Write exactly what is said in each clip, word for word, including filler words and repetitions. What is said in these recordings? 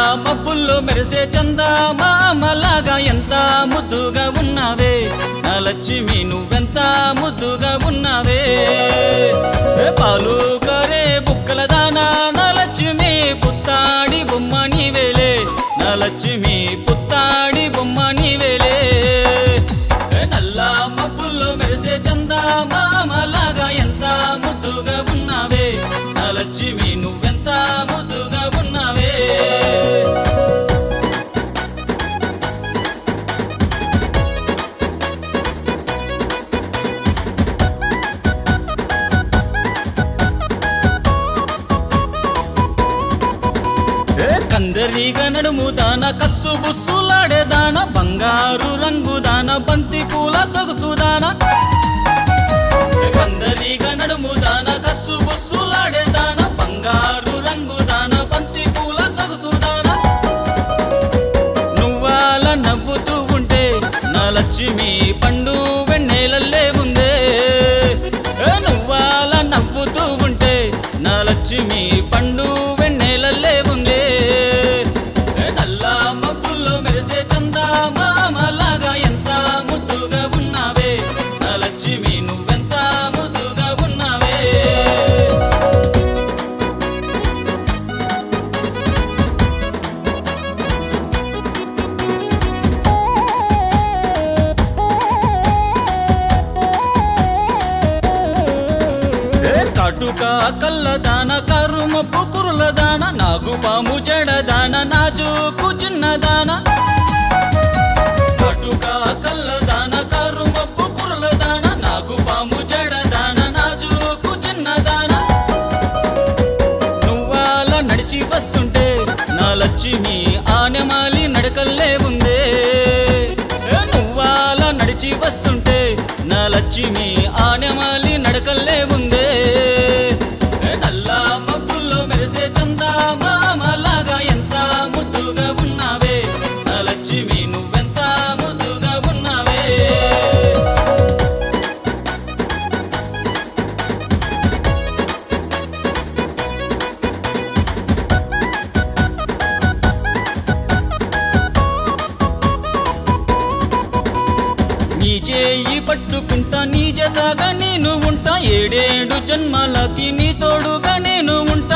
మబ్బుల్లో మెరిసే చందా మామలాగా ఎంత ముద్దుగా ఉన్నావే నా లక్ష్మి నువ్వెంత ముద్దుగా ఉన్నావే ఏ పాలు కరే బుక్కల దానా నా లక్ష్మి పుత్తాడి బొమ్మ నీవేలే నా లక్ష్మి పుత్తాడి బొమ్మ నీవేలే నల్ల మబ్బుల్లో మెరిసే చందా మామలాగా ఎంత ముద్దుగా ఉన్నావే నా లక్ష్మి నువ్వెంత ముద్దుగా ఉన్నావే కందరిగా నడుము దాన కస్సు బుస్సులాడే దాన బంగారు రంగు దాన బంతి పూల సొగసు దాన కందరిగా నడుము దాన కస్సు బుస్సులాడే దాన బంగారు రంగు దాన బంతి పూల సొగసు దాన నువ్వాల నవ్వుతూ ఉంటే నా లక్ష్మి పండు వెన్నెలల్లే ఉందే నువ్వాల నవ్వుతూ ఉంటే నా లక్ష్మి పండు వెన్నెలల్లే ఉందే లక్ష్మి నువ్వెంత ముద్దుగా ఉన్నావే కాటుక కళ్ళదాన కరుమప్పు కురులదాన నాగుపాము జడదాన నాజూకు చిన్నదాన కాటుక కళ్ళదాన కరుమప్పు కురులదాన నాగుపాము జడదాన నాజూకు చిన్నదాన నువ్వాల నడిచి వస్తుంటే నా లక్ష్మి ఆనెమాలి నడకల్లే ఉందే నువ్వాల నడిచి వస్తుంటే నా లక్ష్మి ఆనెమాలి నడకల్లే ఉందే నల్ల మబ్బుల్లో మెరిసే చందా మామలాగా ఎంత ముద్దుగా ఉన్నావే నా లక్ష్మి నువ్వెంత ముద్దుగా ఉన్నావే నీ చేయి పట్టుకుంటా నీ జతగా నేను ఉంటా ఏడేడు జన్మలకి నీ తోడుగా నేను ఉంటా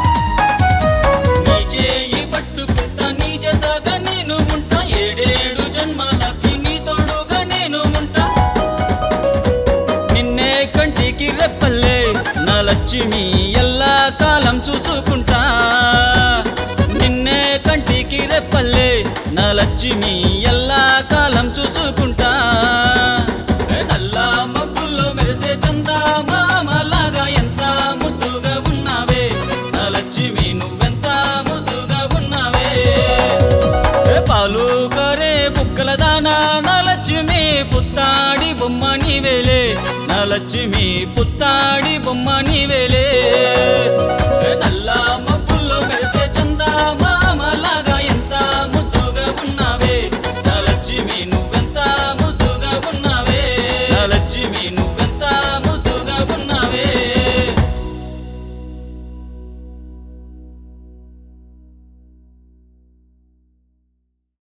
నీ చేయి పట్టుకుంటా నీ జతగా నేను ఉంటా ఏడేడు జన్మలకి నీ తోడుగా నేను ఉంటా నిన్నే కంటికి రెప్పల్లే నా లక్ష్మి ఎల్లా కాలం చూసుకుంటా నిన్నే కంటికి రెప్పల్లే నా లక్ష్మి ఎల్లా కాలం చూసుకుంటా నల్ల మబ్బుల్లో మెరిసే చందా మామలాగా ఎంత ముద్దుగా ఉన్నావే నా లక్ష్మి నువ్వెంత ముద్దుగా ఉన్నావే పాలు కరే బుక్కల దానా నా లక్ష్మి పుత్తాడి బొమ్మ నీవేలే నా లక్ష్మి పుత్తాడి బొమ్మ నీవేలే